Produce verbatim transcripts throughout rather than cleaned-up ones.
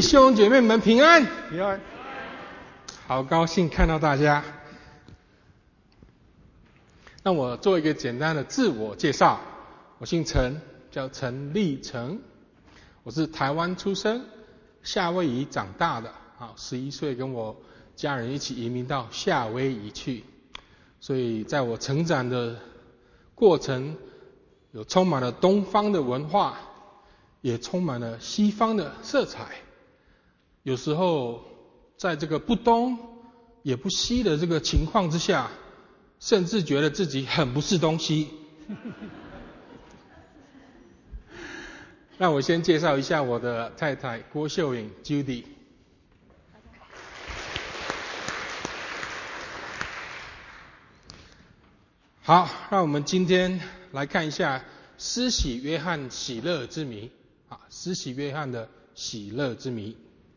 兄姐妹们平安， 平安。 好高兴看到大家。让我做一个简单的自我介绍，我姓陈，叫陈立成，我是台湾出生，夏威夷长大的，好，十一岁跟我家人一起移民到夏威夷去，所以在我成长的过程，有充满了东方的文化，也充满了西方的色彩。有时候在这个不东也不西的这个情况之下，甚至觉得自己很不是东西。让我先介绍一下我的太太郭秀颖 Judy。好，让我们今天来看一下施洗约翰喜乐之谜。啊，施洗约翰的喜乐之谜。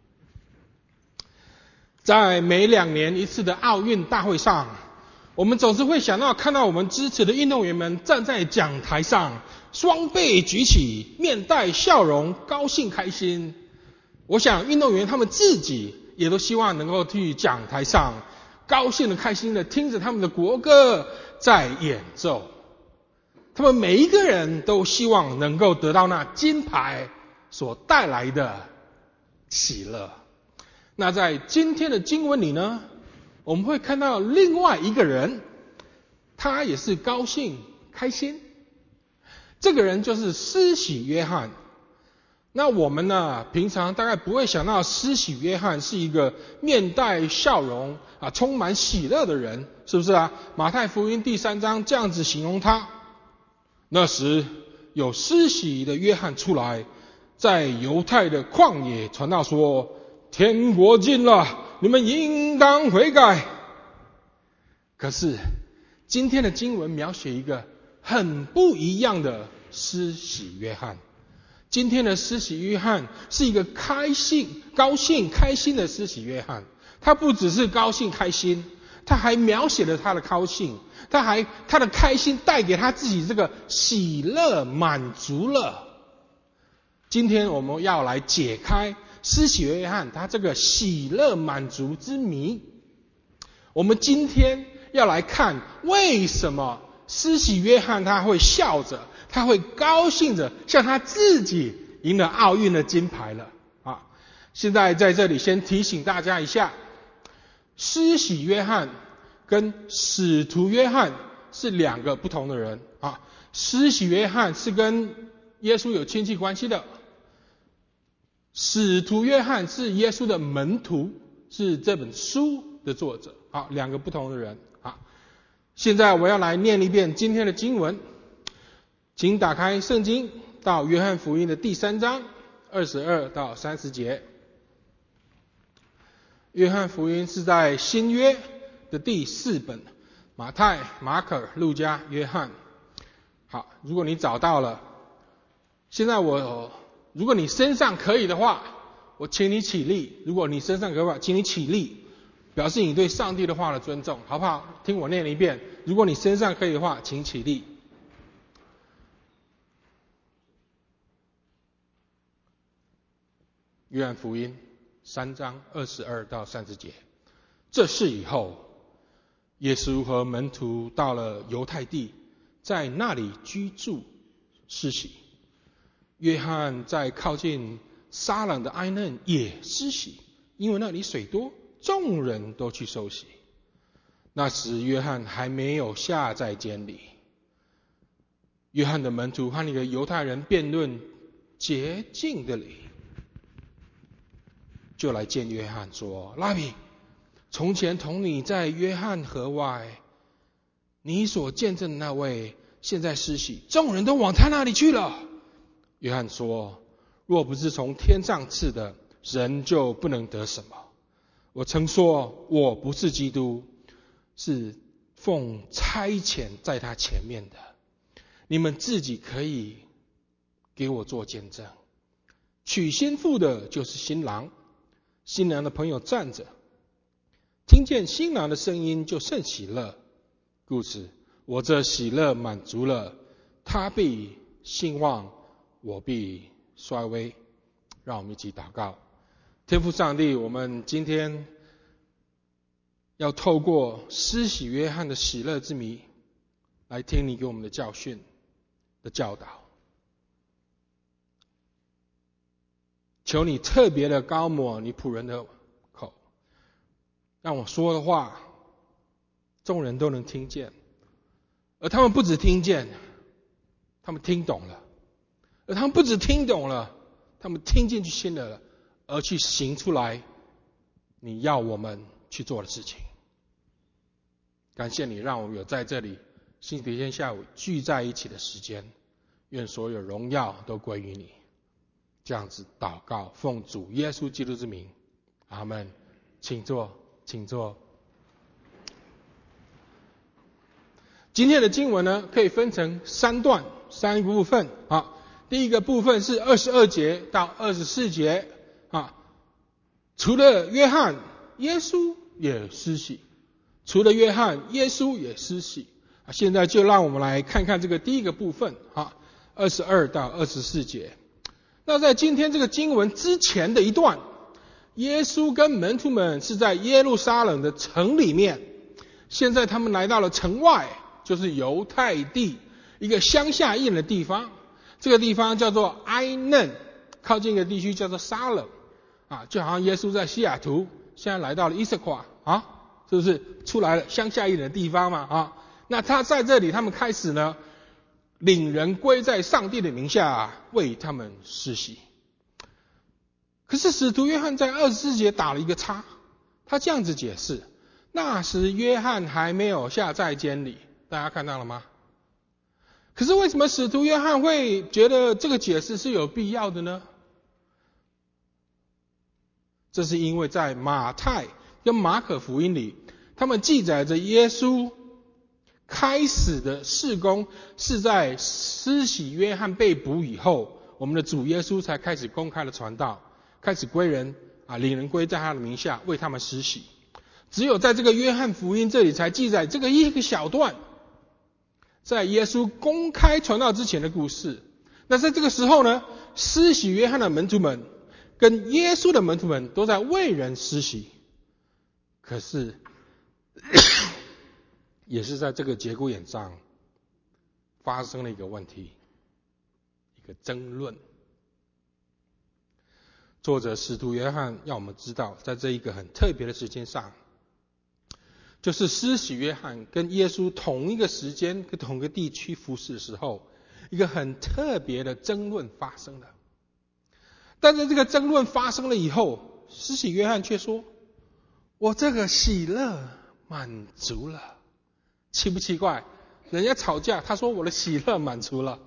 在每两年一次的奥运大会上，我们总是会想到看到我们支持的运动员们站在讲台上，双臂举起，面带笑容，高兴开心。我想运动员他们自己也都希望能够去讲台上，高兴的开心的听着他们的国歌在演奏。他们每一个人都希望能够得到那金牌所带来的喜乐。那在今天的经文里呢，我们会看到另外一个人，他也是高兴开心。这个人就是施洗约翰。那我们呢，平常大概不会想到施洗约翰是一个面带笑容啊，充满喜乐的人，是不是啊？马太福音第三章这样子形容他。那时有施洗的约翰出来，在犹太的旷野传道说，天国近了，你们应当悔改。可是今天的经文描写一个很不一样的施洗约翰。今天的施洗约翰是一个开心、高兴、开心的施洗约翰。他不只是高兴开心，他还描写了他的高兴，他还他的开心带给他自己这个喜乐满足了。今天我们要来解开施洗约翰他这个喜乐满足之谜。我们今天要来看为什么施洗约翰他会笑着，他会高兴着，像他自己赢了奥运的金牌了啊！现在在这里先提醒大家一下，施洗约翰跟使徒约翰是两个不同的人啊。施洗约翰是跟耶稣有亲戚关系的，使徒约翰是耶稣的门徒，是这本书的作者。好，两个不同的人啊。现在我要来念一遍今天的经文，请打开圣经到约翰福音的第三章二十二到三十节。约翰福音是在新约的第四本，马太、马可、路加、约翰。好，如果你找到了，现在我如果你身上可以的话，我请你起立。如果你身上可以的话，请你起立，表示你对上帝的话的尊重，好不好？听我念一遍。如果你身上可以的话，请起立。约翰福音三章二十二到三十节。这事以后，耶稣和门徒到了犹太地，在那里居住施洗。约翰在靠近撒冷的埃嫩也施洗，因为那里水多，众人都去受洗。那时约翰还没有下在监里。约翰的门徒和那个犹太人辩论洁净的理，就来见约翰说，拉比，从前同你在约翰河外，你所见证的那位现在施洗，众人都往他那里去了。约翰说，若不是从天上赐的，人就不能得什么。我曾说我不是基督，是奉差遣在他前面的，你们自己可以给我做见证。娶新妇的就是新郎，新郎的朋友站着，听见新郎的声音就甚喜乐，故此我这喜乐满足了，他必兴旺，我必衰微。让我们一起祷告。 天父上帝，我们今天要透过施洗约翰的喜乐之谜来听你给我们的教训的教导。求你特别的膏抹你仆人的口，让我说的话众人都能听见，而他们不只听见，他们听懂了，而他们不只听懂了，他们听进去心了，而去行出来你要我们去做的事情。感谢你让我们有在这里星期天下午聚在一起的时间，愿所有荣耀都归于你。这样子祷告，奉主耶稣基督之名，阿们。请坐，请坐。今天的经文呢，可以分成三段，三个部分啊。第一个部分是二十二节到二十四节啊。除了约翰，耶稣也施洗；除了约翰，耶稣也施洗。啊，现在就让我们来看看这个第一个部分啊，二十二到二十四节。那在今天这个经文之前的一段，耶稣跟门徒们是在耶路撒冷的城里面，现在他们来到了城外，就是犹太地一个乡下一点的地方，这个地方叫做埃嫩，靠近一个地区叫做撒冷啊，就好像耶稣在西雅图，现在来到了伊色夸啊，是不是出来了乡下一点的地方嘛啊？那他在这里，他们开始呢领人归在上帝的名下，为他们施洗。可是使徒约翰在二十四节打了一个叉，他这样子解释：那时约翰还没有下在监里。大家看到了吗？可是为什么使徒约翰会觉得这个解释是有必要的呢？这是因为在马太跟马可福音里，他们记载着耶稣开始的事工是在施洗约翰被捕以后，我们的主耶稣才开始公开的传道，开始归人啊，领人归在他的名下，为他们施洗。只有在这个约翰福音这里才记载这个一个小段，在耶稣公开传道之前的故事。那在这个时候呢，施洗约翰的门徒们跟耶稣的门徒们都在为人施洗。可是也是在这个节骨眼上发生了一个问题，一个争论。作者使徒约翰要我们知道，在这一个很特别的时间上，就是施洗约翰跟耶稣同一个时间跟同一个地区服侍的时候，一个很特别的争论发生了。但是这个争论发生了以后，施洗约翰却说：我这个喜乐满足了。奇不奇怪？人家吵架，他说我的喜乐满足了。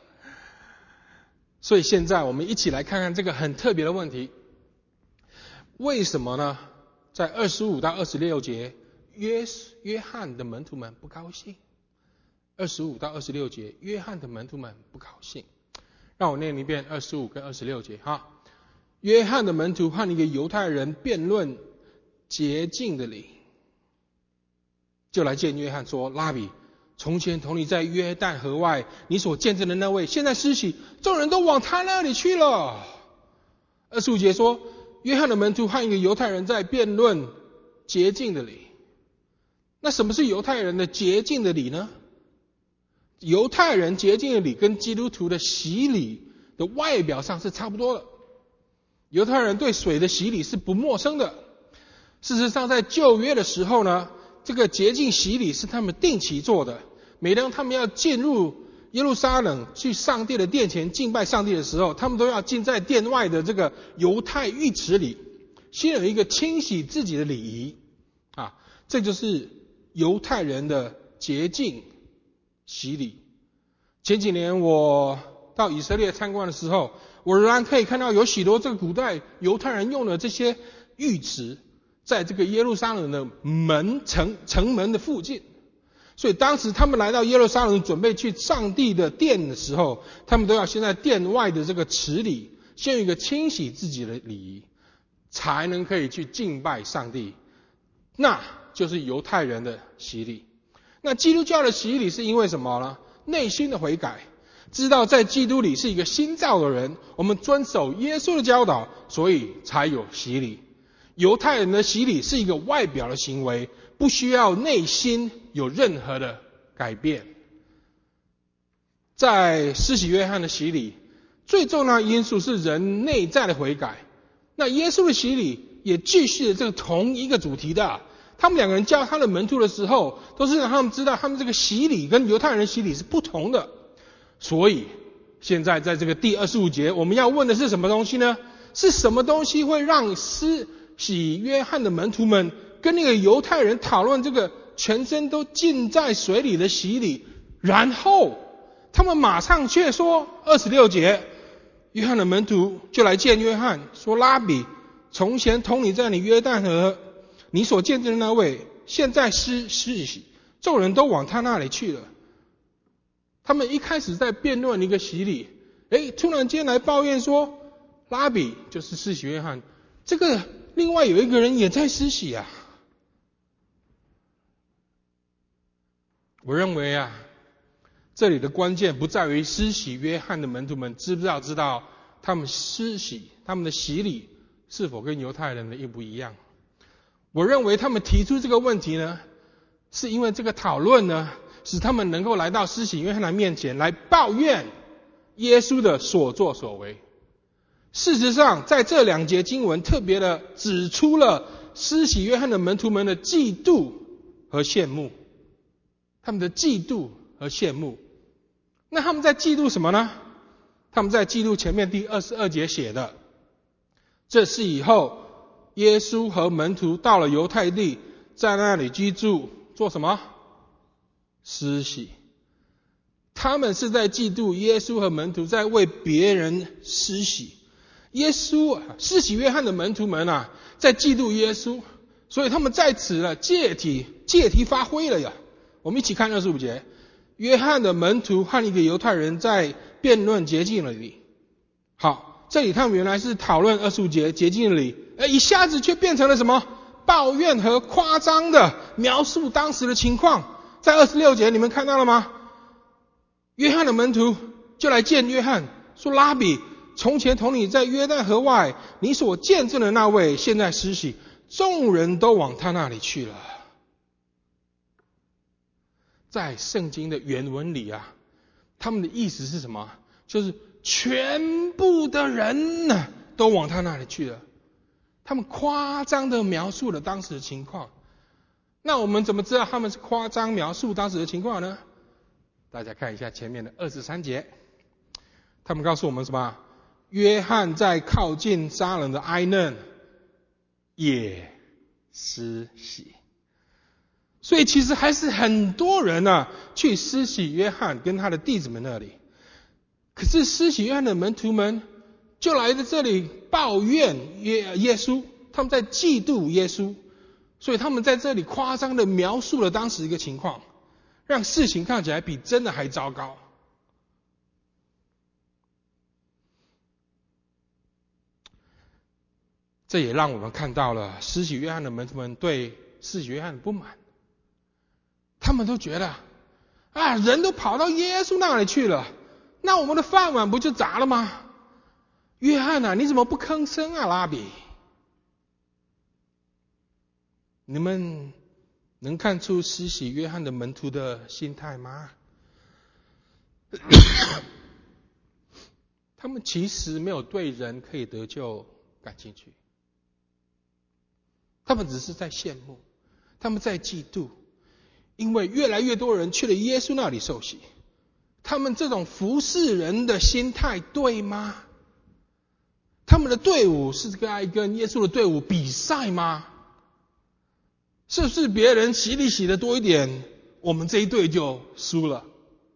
所以现在我们一起来看看这个很特别的问题。为什么呢？在二十五到二十六节，约约翰的门徒们不高兴。二十五到二十六节，约翰的门徒们不高兴。让我念一遍二十五跟二十六节哈。约翰的门徒和一个犹太人辩论洁净的理，就来见约翰说：拉比，从前同你在约旦河外你所见证的那位，现在施洗，众人都往他那里去了。二十五节说，约翰的门徒和一个犹太人在辩论洁净的理。那什么是犹太人的洁净的理呢？犹太人洁净的理跟基督徒的洗礼的外表上是差不多的。犹太人对水的洗礼是不陌生的。事实上在旧约的时候呢，这个洁净洗礼是他们定期做的。每当他们要进入耶路撒冷去上帝的殿前敬拜上帝的时候，他们都要进在殿外的这个犹太浴池里，先有一个清洗自己的礼仪啊，这就是犹太人的洁净洗礼。前几年我到以色列参观的时候，我仍然可以看到有许多这个古代犹太人用的这些浴池，在这个耶路撒冷的门城城门的附近。所以当时他们来到耶路撒冷准备去上帝的殿的时候，他们都要先在殿外的这个池里先有一个清洗自己的礼仪，才能可以去敬拜上帝。那就是犹太人的洗礼。那基督教的洗礼是因为什么呢？内心的悔改。 知道在基督里是一个新造的人，我们遵守耶稣的教导，所以才有洗礼。犹太人的洗礼是一个外表的行为，不需要内心有任何的改变。在施洗约翰的洗礼，最重要的因素是人内在的悔改。那耶稣的洗礼也继续了这个同一个主题的。他们两个人教他的门徒的时候，都是让他们知道他们这个洗礼跟犹太人的洗礼是不同的。所以现在在这个第二十五节，我们要问的是什么东西呢？是什么东西会让施洗约翰的门徒们跟那个犹太人讨论这个全身都浸在水里的洗礼，然后他们马上却说二十六节，约翰的门徒就来见约翰，说拉比，从前同你在你约旦河你所见证的那位，现在施施洗，众人都往他那里去了。他们一开始在辩论一个洗礼，诶，突然间来抱怨说，拉比就是施洗约翰，这个另外有一个人也在施洗啊。我认为啊，这里的关键不在于施洗约翰的门徒们知不知道知道他们施洗他们的洗礼是否跟犹太人的一不一样。我认为他们提出这个问题呢，是因为这个讨论呢，使他们能够来到施洗约翰的面前来抱怨耶稣的所作所为。事实上，在这两节经文特别的指出了施洗约翰的门徒们的嫉妒和羡慕，他们的嫉妒和羡慕。那他们在嫉妒什么呢？他们在嫉妒前面第二十二节写的，这是以后耶稣和门徒到了犹太地，在那里居住，做什么？施洗。他们是在嫉妒耶稣和门徒在为别人施洗。耶稣施洗约翰的门徒们啊，在嫉妒耶稣，所以他们在此了借题借题发挥了呀。我们一起看二十五节，约翰的门徒和一个犹太人在辩论洁净的礼。好，这里他们原来是讨论二十五节洁净的礼，而一下子却变成了什么？抱怨和夸张的描述当时的情况。在二十六节你们看到了吗？约翰的门徒就来见约翰，说拉比，从前同你在约旦河外你所见证的那位现在施洗，众人都往他那里去了。在圣经的原文里啊，他们的意思是什么？就是全部的人呢都往他那里去了。他们夸张的描述了当时的情况。那我们怎么知道他们是夸张描述当时的情况呢？大家看一下前面的二十三节，他们告诉我们什么？约翰在靠近撒冷的埃嫩也施洗。所以其实还是很多人啊去施洗约翰跟他的弟子们那里。可是施洗约翰的门徒们就来在这里抱怨耶耶稣，他们在嫉妒耶稣，所以他们在这里夸张的描述了当时一个情况，让事情看起来比真的还糟糕。这也让我们看到了施洗约翰的门徒们对施洗约翰的不满。他们都觉得啊，人都跑到耶稣那里去了，那我们的饭碗不就砸了吗？约翰啊，你怎么不吭声啊，拉比？你们能看出施洗约翰的门徒的心态吗？他们其实没有对人可以得救感兴趣，他们只是在羡慕，他们在嫉妒，因为越来越多人去了耶稣那里受洗。他们这种服侍人的心态对吗？他们的队伍是该跟耶稣的队伍比赛吗？是不是别人洗礼洗的多一点，我们这一队就输了？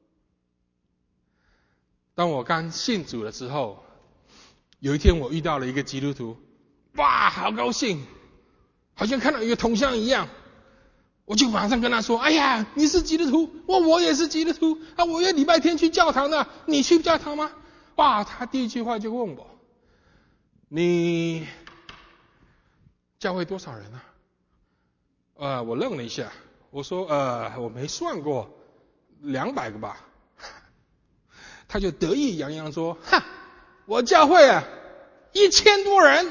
当我刚信主的时候，有一天我遇到了一个基督徒，哇，好高兴，好像看到一个同乡一样。我就马上跟他说，哎呀，你是基督徒，我我也是基督徒啊，我约礼拜天去教堂的，你去教堂吗？哇，他第一句话就问我，你教会多少人啊？呃，我愣了一下，我说呃，我没算过，两百个吧。 他就得意洋洋说：哈，我教会啊一千多人。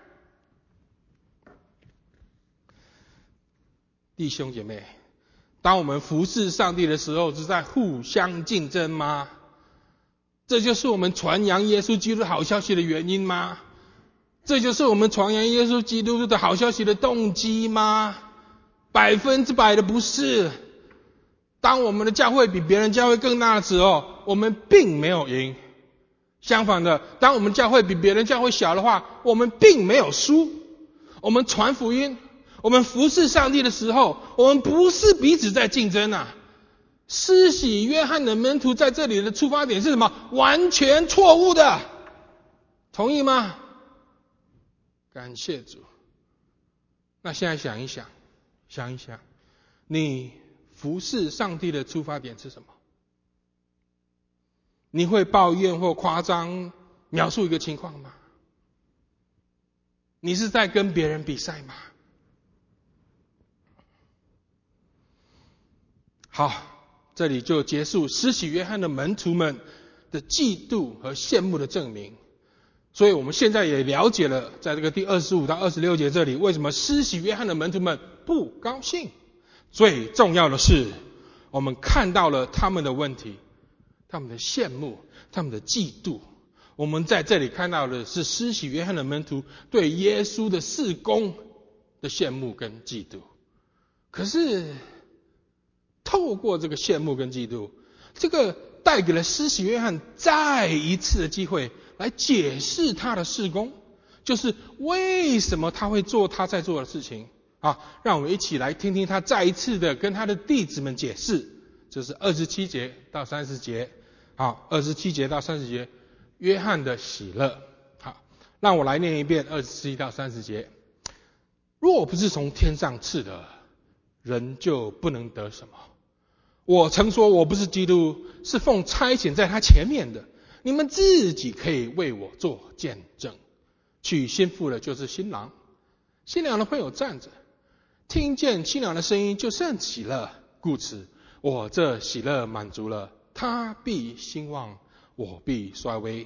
弟兄姐妹，当我们服侍上帝的时候，是在互相竞争吗？这就是我们传扬耶稣基督好消息的原因吗？这就是我们传扬耶稣基督的好消息的动机吗？百分之百的不是。当我们的教会比别人教会更大的时候，我们并没有赢。相反的，当我们教会比别人教会小的话，我们并没有输。我们传福音，我们服侍上帝的时候，我们不是彼此在竞争啊。施洗约翰的门徒在这里的出发点是什么？完全错误的。同意吗？感谢主。那现在想一想，想一想，你服侍上帝的出发点是什么？你会抱怨或夸张描述一个情况吗？你是在跟别人比赛吗？好，这里就结束施洗约翰的门徒们的嫉妒和羡慕的证明。所以我们现在也了解了，在这个第二十五到二十六节这里，为什么施洗约翰的门徒们不高兴。最重要的是，我们看到了他们的问题，他们的羡慕，他们的嫉妒。我们在这里看到的是施洗约翰的门徒对耶稣的事工的羡慕跟嫉妒。可是透过这个羡慕跟嫉妒，这个带给了施洗约翰再一次的机会来解释他的事工，就是为什么他会做他在做的事情啊。让我们一起来听听他再一次的跟他的弟子们解释，就是二十七节到三十节。好，二十七节到三十节，约翰的喜乐。好，让我来念一遍二十七到三十节。若不是从天上赐的，人就不能得什么。我曾说我不是基督，是奉差遣在他前面的，你们自己可以为我做见证。娶新妇的就是新郎，新娘的朋友站着，听见新郎的声音就甚喜乐，故此我这喜乐满足了，他必兴旺，我必衰微。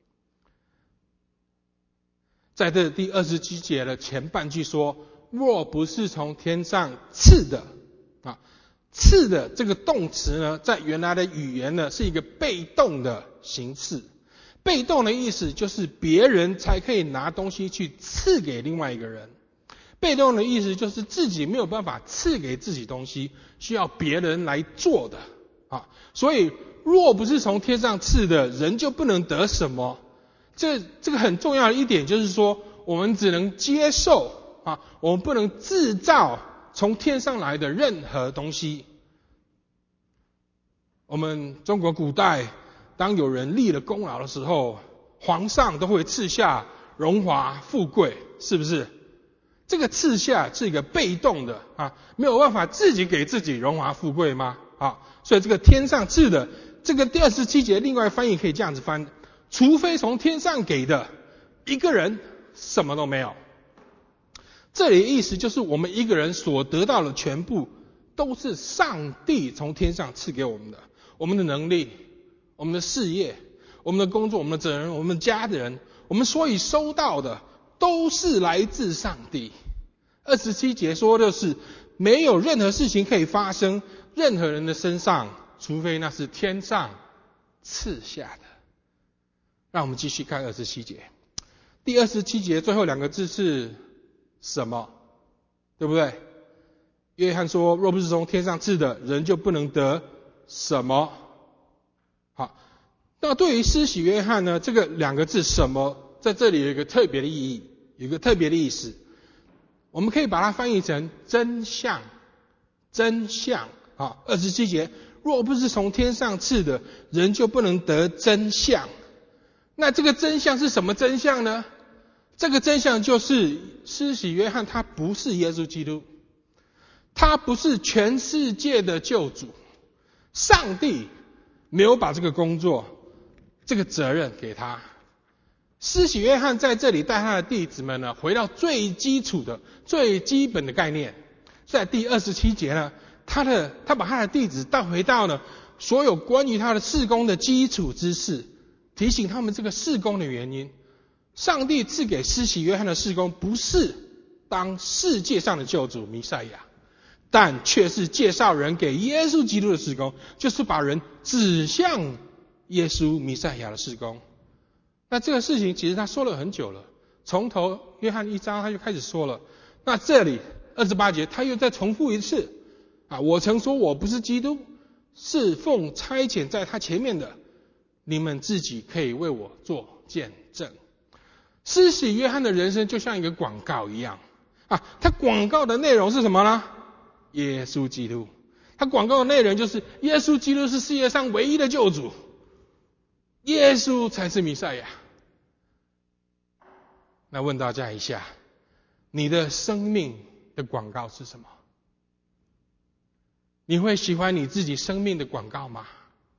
在这第二十七节的前半句说，若不是从天上赐的啊，赐的这个动词呢，在原来的语言呢是一个被动的形式。被动的意思就是别人才可以拿东西去赐给另外一个人。被动的意思就是自己没有办法赐给自己东西，需要别人来做的啊。所以若不是从天上赐的，人就不能得什么。这这个很重要的一点就是说，我们只能接受啊，我们不能制造从天上来的任何东西。我们中国古代，当有人立了功劳的时候，皇上都会赐下荣华富贵，是不是？这个赐下是一个被动的啊，没有办法自己给自己荣华富贵吗？啊，所以这个天上赐的，这个第二十七节另外翻译可以这样子翻：除非从天上给的，一个人什么都没有。这里的意思就是我们一个人所得到的全部都是上帝从天上赐给我们的，我们的能力，我们的事业，我们的工作，我们的责任，我们的家人，我们所以收到的都是来自上帝。二十七节说的是没有任何事情可以发生任何人的身上，除非那是天上赐下的。让我们继续看二十七节。第二十七节最后两个字是什么？对不对？约翰说，若不是从天上赐的，人就不能得什么。好，那对于施洗约翰呢，这个两个字什么，在这里有一个特别的意义，有一个特别的意思。我们可以把它翻译成真相，真相。好，二十七节，若不是从天上赐的，人就不能得真相。那这个真相是什么真相呢？这个真相就是施洗约翰他不是耶稣基督，他不是全世界的救主，上帝没有把这个工作这个责任给他。施洗约翰在这里带他的弟子们呢，回到最基础的最基本的概念。在第二十七节呢，他的他把他的弟子带回到呢所有关于他的事工的基础知识，提醒他们这个事工的原因。上帝赐给施洗约翰的事工不是当世界上的救主弥赛亚，但却是介绍人给耶稣基督的事工，就是把人指向耶稣弥赛亚的事工。那这个事情其实他说了很久了，从头约翰一章他就开始说了。那这里二十八节他又再重复一次啊，我曾说我不是基督，是奉差遣在他前面的，你们自己可以为我做见证。施洗约翰的人生就像一个广告一样啊，他广告的内容是什么呢？耶稣基督。他广告的内容就是耶稣基督是世界上唯一的救主，耶稣才是弥赛亚。那问大家一下，你的生命的广告是什么？你会喜欢你自己生命的广告吗？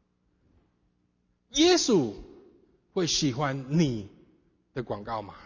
耶稣会喜欢你的广告吗？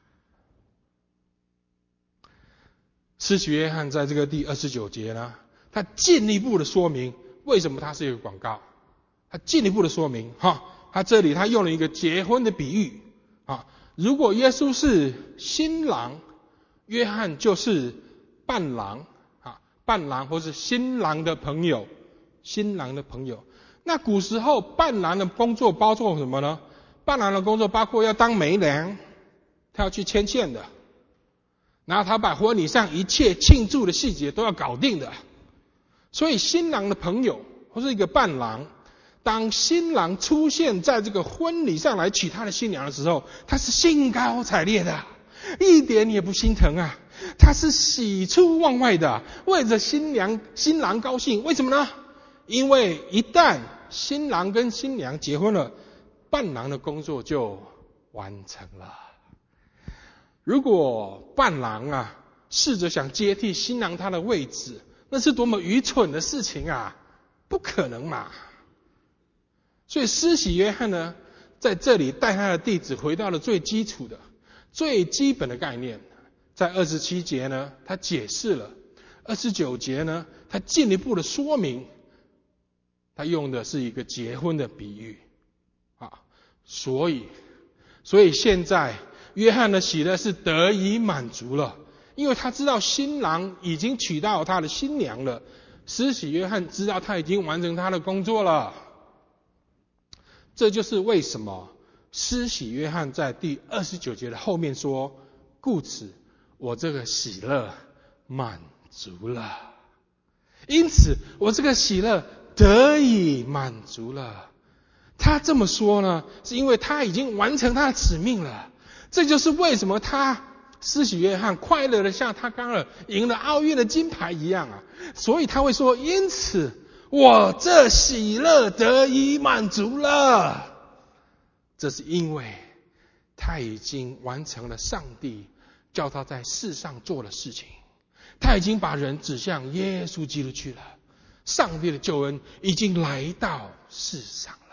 施洗约翰在这个第二十九节呢，他进一步的说明为什么他是一个广告。他进一步的说明哈，他这里他用了一个结婚的比喻啊，如果耶稣是新郎，约翰就是伴郎啊，伴郎或是新郎的朋友，新郎的朋友。那古时候伴郎的工作包括什么呢？伴郎的工作包括要当媒娘，他要去牵线的，然后他把婚礼上一切庆祝的细节都要搞定的。所以新郎的朋友或是一个伴郎，当新郎出现在这个婚礼上来娶他的新娘的时候，他是兴高采烈的，一点也不心疼啊，他是喜出望外的，为着新娘新郎高兴。为什么呢？因为一旦新郎跟新娘结婚了，伴郎的工作就完成了。如果伴郎啊试着想接替新郎他的位置，那是多么愚蠢的事情啊，不可能嘛。所以施洗约翰呢在这里带他的弟子回到了最基础的最基本的概念。在二十七节呢他解释了，二十九节呢他进一步的说明，他用的是一个结婚的比喻啊，所以所以现在约翰的喜乐是得以满足了，因为他知道新郎已经娶到他的新娘了。施洗约翰知道他已经完成他的工作了。这就是为什么施洗约翰在第二十九节的后面说，故此我这个喜乐满足了，因此我这个喜乐得以满足了。他这么说呢，是因为他已经完成他的使命了。这就是为什么他施洗约翰快乐的像他刚刚赢了奥运的金牌一样啊，所以他会说，因此我这喜乐得以满足了。这是因为他已经完成了上帝叫他在世上做的事情，他已经把人指向耶稣基督去了，上帝的救恩已经来到世上了。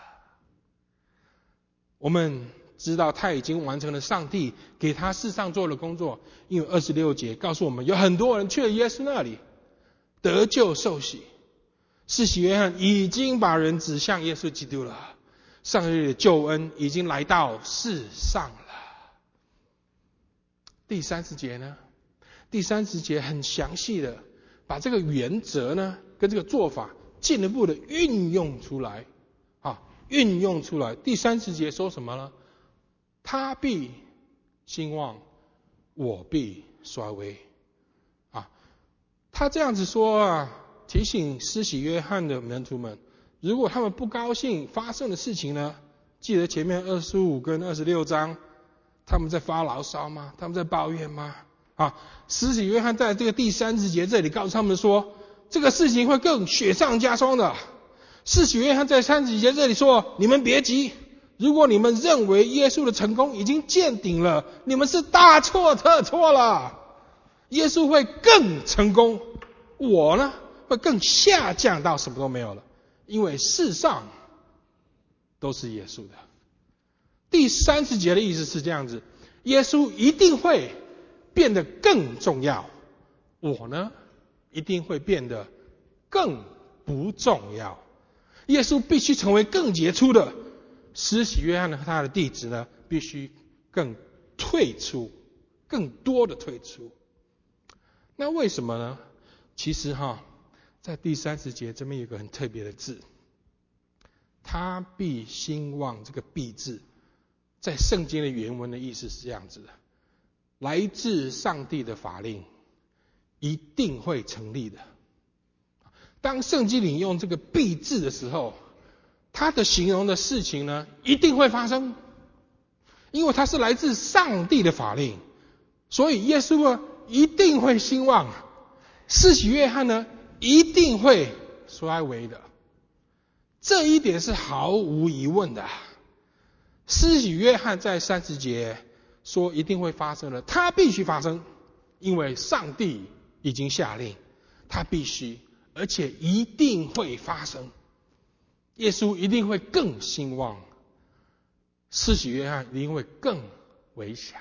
我们知道他已经完成了上帝给他世上做的工作，因为二十六节告诉我们有很多人去了耶稣那里得救受洗。施洗约翰已经把人指向耶稣基督了，上帝的救恩已经来到世上了。第三十节呢，第三十节很详细的把这个原则呢跟这个做法进一步的运用出来啊，运用出来。第三十节说什么呢？他必兴旺，我必衰微啊。他这样子说啊，提醒施洗约翰的门徒们，如果他们不高兴发生的事情呢，记得前面二十五跟二十六章他们在发牢骚吗？他们在抱怨吗？啊，施洗约翰在这个第三十节这里告诉他们说，这个事情会更雪上加霜的。施洗约翰在三十节这里说，你们别急，如果你们认为耶稣的成功已经见顶了，你们是大错特错了。耶稣会更成功，我呢会更下降到什么都没有了，因为世上都是耶稣的。第三十节的意思是这样子，耶稣一定会变得更重要，我呢一定会变得更不重要。 耶稣必须成为更杰出的，施洗约翰和他的弟子呢，必须更退出，更多的退出。那为什么呢？其实哈，在第三十节这边有一个很特别的字，他必兴旺，这个必字在圣经的原文的意思是这样子的，来自上帝的法令一定会成立的。当圣经里用这个必字的时候，它的形容的事情呢，一定会发生，因为它是来自上帝的法令，所以耶稣呢一定会兴旺，施洗约翰呢一定会衰微的，这一点是毫无疑问的。施洗约翰在三十节说一定会发生的，他必须发生，因为上帝已经下令，他必须，而且一定会发生。耶稣一定会更兴旺，施洗约翰一定会更微小。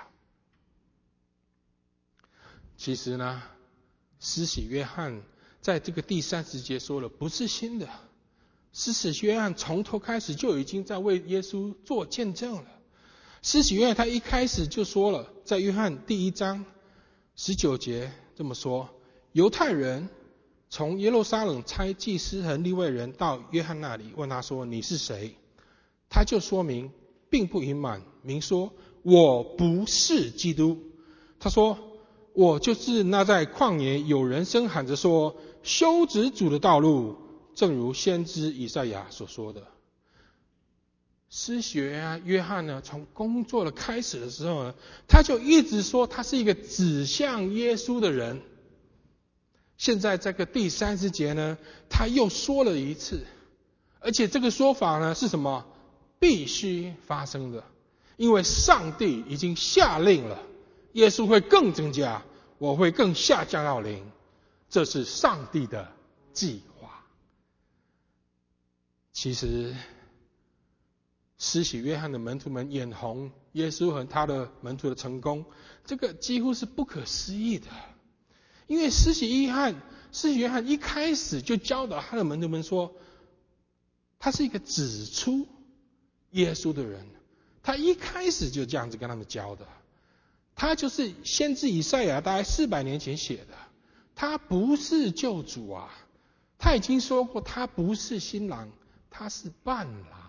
其实呢，施洗约翰在这个第三十节说了，不是新的。施洗约翰从头开始就已经在为耶稣做见证了。施洗约翰他一开始就说了，在约翰第一章十九节这么说：犹太人从耶路撒冷差祭司和利未人到约翰那里，问他说：你是谁？他就说明，并不隐瞒，明说：我不是基督。他说：我就是那在旷野有人声喊着说，修直主的道路，正如先知以赛亚所说的。施洗约翰呢，从工作的开始的时候呢，他就一直说他是一个指向耶稣的人。现在这个第三十节呢，他又说了一次，而且这个说法呢是什么？必须发生的，因为上帝已经下令了，耶稣会更增加，我会更下降到零，这是上帝的计划。其实施洗约翰的门徒们眼红耶稣和他的门徒的成功，这个几乎是不可思议的。因为施洗约翰，施洗约翰一开始就教导他的门徒们说，他是一个指出耶稣的人，他一开始就这样子跟他们教的。他就是先知以赛亚大概四百年前写的，他不是救主啊，他已经说过他不是新郎，他是伴郎。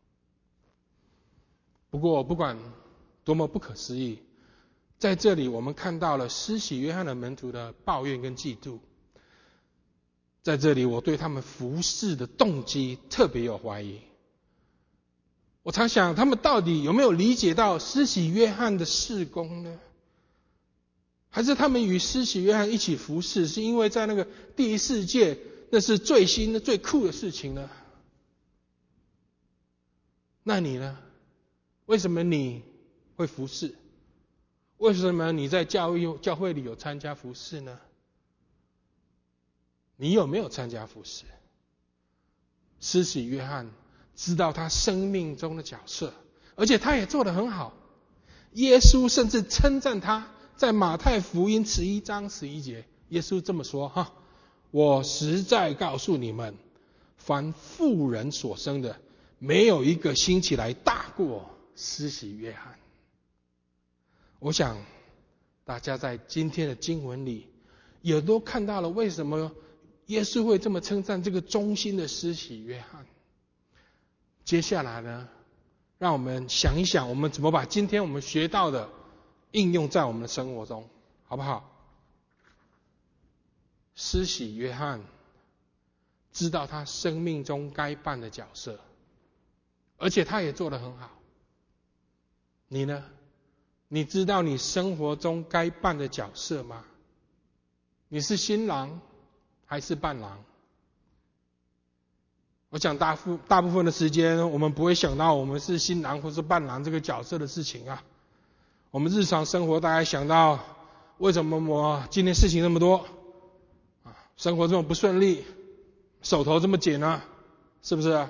不过不管多么不可思议，在这里我们看到了施洗约翰的门徒的抱怨跟嫉妒。在这里我对他们服侍的动机特别有怀疑。我常想他们到底有没有理解到施洗约翰的事工呢？还是他们与施洗约翰一起服侍，是因为在那个第四届那是最新的最酷的事情呢？那你呢？为什么你会服侍？为什么你在教育教会里有参加服侍呢？你有没有参加服侍？施洗约翰知道他生命中的角色，而且他也做得很好。耶稣甚至称赞他，在马太福音十一章十一节，耶稣这么说哈：我实在告诉你们，凡妇人所生的，没有一个兴起来大过施洗约翰。我想大家在今天的经文里也都看到了为什么耶稣会这么称赞这个忠心的施洗约翰。接下来呢，让我们想一想，我们怎么把今天我们学到的应用在我们的生活中，好不好？施洗约翰知道他生命中该扮的角色，而且他也做得很好。你呢？你知道你生活中该扮的角色吗？你是新郎还是伴郎？我想大部大部分的时间，我们不会想到我们是新郎或是伴郎这个角色的事情啊。我们日常生活大概想到，为什么我今天事情那么多啊，生活这么不顺利，手头这么紧啊，是不是？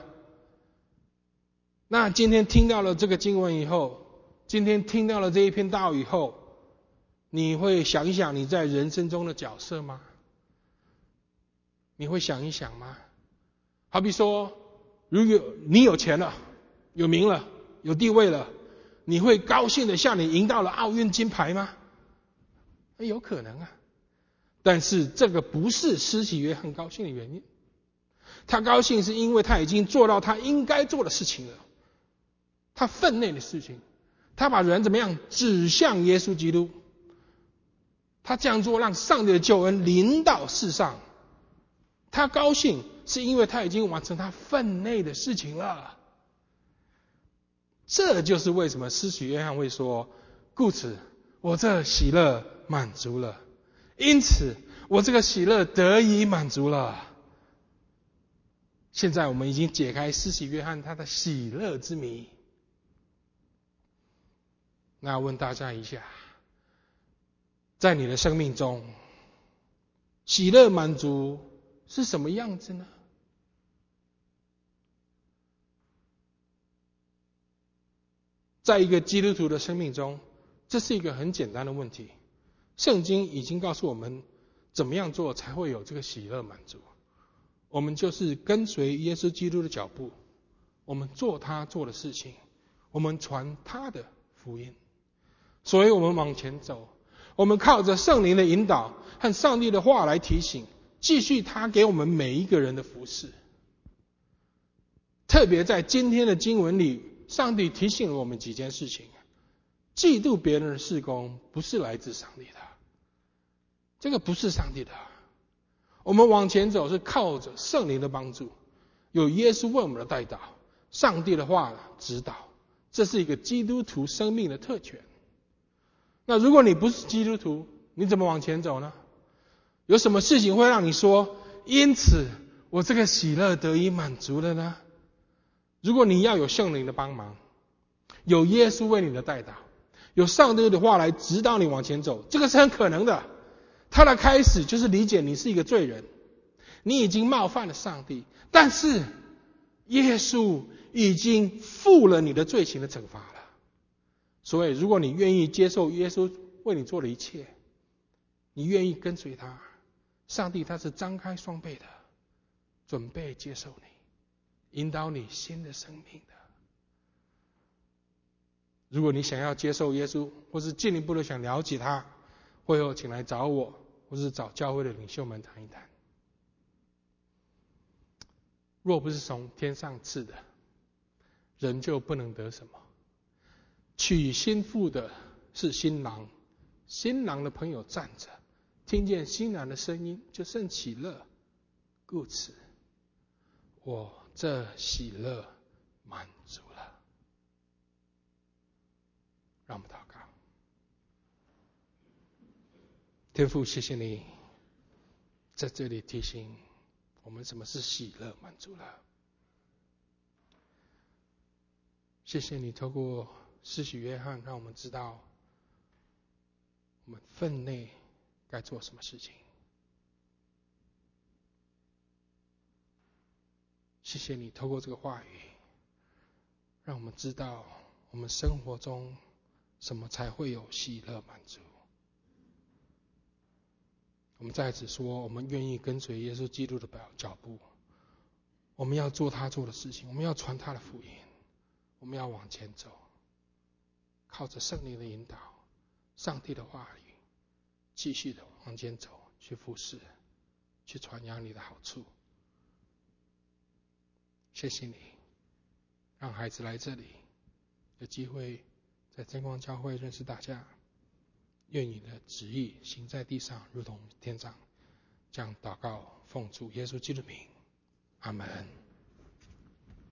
那今天听到了这个经文以后，今天听到了这一篇道以后，你会想一想你在人生中的角色吗？你会想一想吗？好比说， 如果你有钱了，有名了，有地位了，你会高兴的像你赢到了奥运金牌吗？有可能啊。但是这个不是施洗约翰高兴的原因。他高兴是因为他已经做到他应该做的事情了，他分内的事情，他把人怎么样指向耶稣基督，他这样做让上帝的救恩临到世上。他高兴是因为他已经完成他分内的事情了。这就是为什么施洗约翰会说，故此我这喜乐满足了，因此我这个喜乐得以满足了。现在我们已经解开施洗约翰他的喜乐之谜。那问大家一下，在你的生命中，喜乐满足是什么样子呢？在一个基督徒的生命中，这是一个很简单的问题。圣经已经告诉我们怎么样做才会有这个喜乐满足。我们就是跟随耶稣基督的脚步，我们做他做的事情，我们传他的福音。所以我们往前走，我们靠着圣灵的引导和上帝的话来提醒，继续他给我们每一个人的服事。特别在今天的经文里，上帝提醒了我们几件事情。嫉妒别人的事工不是来自上帝的，这个不是上帝的。我们往前走是靠着圣灵的帮助，有耶稣为我们的带导，上帝的话指导，这是一个基督徒生命的特权。那如果你不是基督徒，你怎么往前走呢？有什么事情会让你说，因此我这个喜乐得以满足了呢？如果你要有圣灵的帮忙，有耶稣为你的带导，有上帝的话来指导你往前走，这个是很可能的。他的开始就是理解你是一个罪人，你已经冒犯了上帝，但是耶稣已经负了你的罪行的惩罚了。所以如果你愿意接受耶稣为你做的一切，你愿意跟随他，上帝他是张开双臂的，准备接受你，引导你新的生命的。如果你想要接受耶稣，或是进一步的想了解他，会后请来找我，或是找教会的领袖们谈一谈。若不是从天上赐的，人就不能得什么。娶新妇的是新郎，新郎的朋友站着，听见新郎的声音就甚喜乐，故此我这喜乐满足了。让我们祷告。天父，谢谢你在这里提醒我们什么是喜乐满足了。谢谢你透过施洗约翰让我们知道我们分内该做什么事情。谢谢你透过这个话语让我们知道我们生活中什么才会有喜乐满足。我们在此说，我们愿意跟随耶稣基督的脚步，我们要做他做的事情，我们要传他的福音，我们要往前走，靠着圣灵的引导，上帝的话语，继续的往前走，去服侍，去传扬你的好处。谢谢你让孩子来这里有机会在真光教会认识大家，愿你的旨意行在地上如同天上。这样祷告奉主耶稣基督的名，阿们。